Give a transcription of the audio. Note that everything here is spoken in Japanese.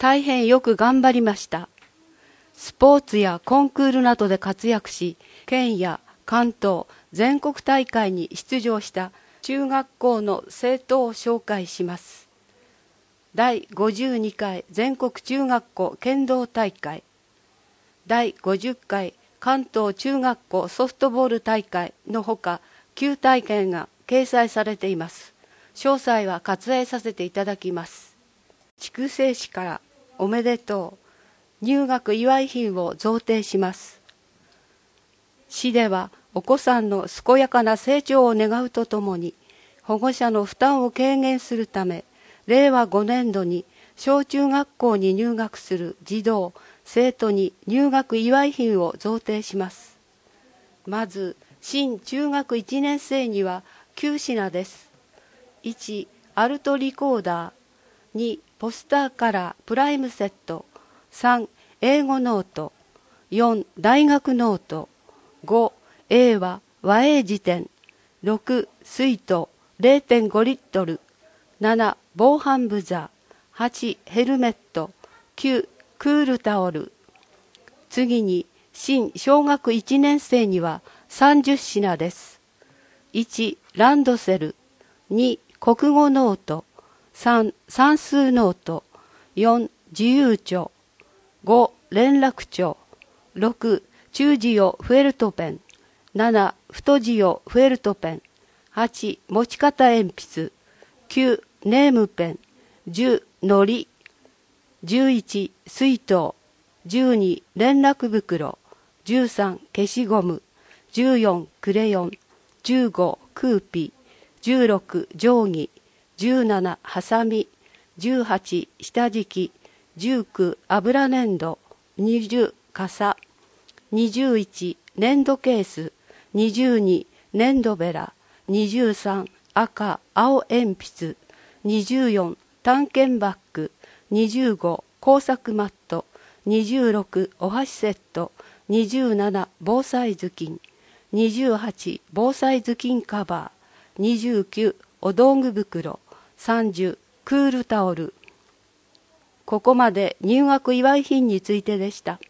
大変よく頑張りました。スポーツやコンクールなどで活躍し、県や関東、全国大会に出場した中学校の生徒を紹介します。第52回全国中学校剣道大会、第50回関東中学校ソフトボール大会のほか9大会が掲載されています。詳細は割愛させていただきます。筑西市からおめでとう入学祝い品を贈呈します。市ではお子さんの健やかな成長を願うとともに、保護者の負担を軽減するため、令和5年度に小中学校に入学する児童・生徒に入学祝い品を贈呈します。まず、新中学1年生には9品です。1、アルトリコーダー。2、ポスターカラープライムセット。3、英語ノート。4、大学ノート。5、英和和英辞典。6、水筒 0.5 リットル。7、防犯ブザー。8、ヘルメット。9、クールタオル。次に、新小学1年生には30品です。1、ランドセル。2、国語ノート。3、算数ノート。4、自由帳。5、連絡帳。6、中字用フェルトペン。7、太字用フェルトペン。8、持ち方鉛筆。9、ネームペン。10、のり。11、水筒。12、連絡袋。13、消しゴム。14、クレヨン。15、クーピ。16、定規。17、ハサミ。18、下敷き。19、油粘土。20、傘。21、粘土ケース。22、粘土ベラ。23、赤、青鉛筆。24、探検バッグ。25、工作マット。26、お箸セット。27、防災頭巾。28、防災頭巾カバー。29、お道具袋。30、クールタオル。ここまで入学祝い品についてでした。